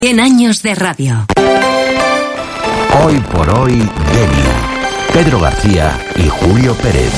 100 años de radio. Hoy por hoy, Denia. Pedro García y Julio Pérez.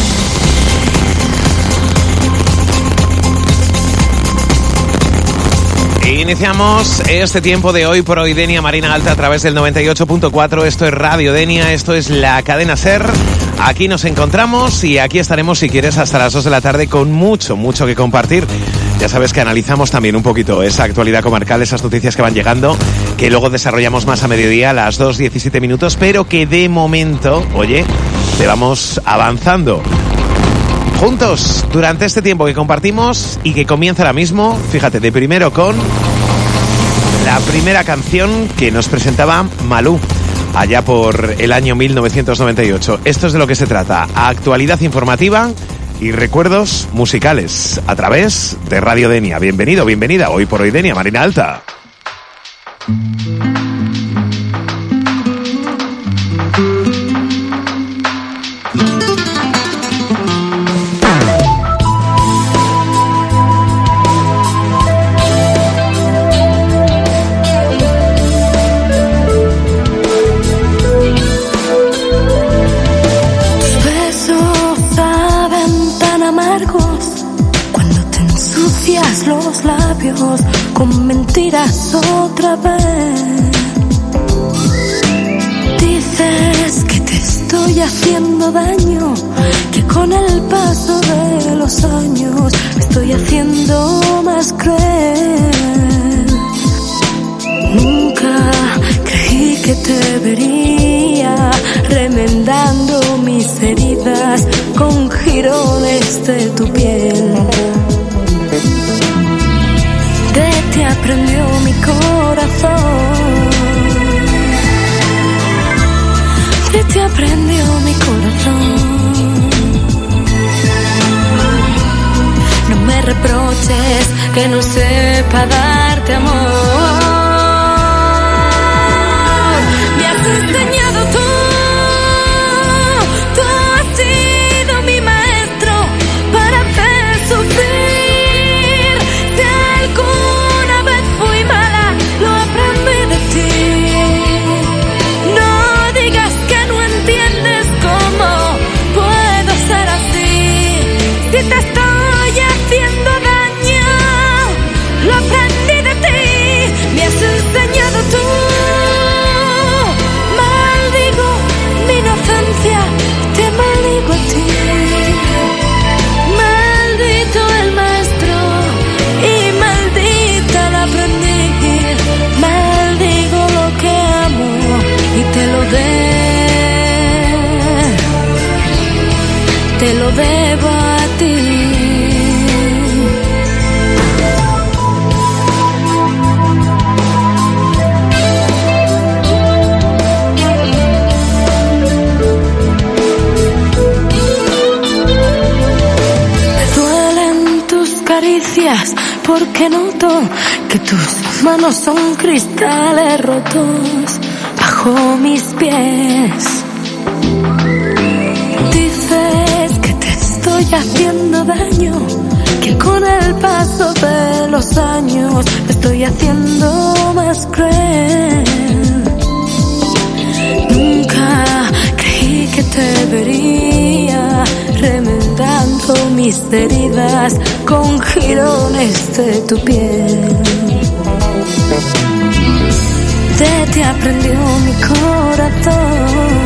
Iniciamos este tiempo de Hoy por Hoy Denia, Marina Alta, a través del 98.4. Esto es Radio Denia, esto es la cadena SER. Aquí nos encontramos y aquí estaremos, si quieres, hasta las 2 de la tarde con mucho que compartir. Ya sabes que analizamos también un poquito esa actualidad comarcal, esas noticias que van llegando, que luego desarrollamos más a mediodía, a las 2:17 minutos, pero que de momento, oye, te vamos avanzando juntos durante este tiempo que compartimos y que comienza ahora mismo. Fíjate, de primero con la primera canción que nos presentaba Malú allá por el año 1998. Esto es de lo que se trata: actualidad informativa y recuerdos musicales a través de Radio Denia. Bienvenido, bienvenida. Hoy por Hoy Denia, Marina Alta. Los labios con mentiras otra vez. Dices que te estoy haciendo daño, que con el paso de los años me estoy haciendo más cruel. Nunca creí que te vería remendando mis heridas con jirones de tu piel. De ti aprendió mi corazón, de ti aprendió mi corazón. No me reproches que no sepa darte amor. Me has enseñado tú has sido mi maestro para hacer sufrir. Si te estoy haciendo daño, lo aprendí de ti, me has enseñado tú. Maldigo mi inocencia, te maldigo a ti. Maldito el maestro y maldita la aprendiz. Maldigo lo que amo y te lo debo a ti. Me duelen tus caricias porque noto que tus manos son cristales rotos bajo mis pies. Dices que te estoy haciendo daño, que con el paso de los años me estoy haciendo más cruel. Nunca creí que te vería remendando mis heridas con jirones de tu piel. De ti aprendió mi corazón,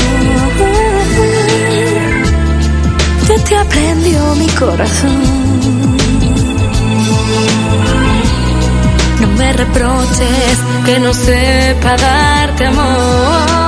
de ti aprendió mi corazón. No me reproches que no sepa darte amor.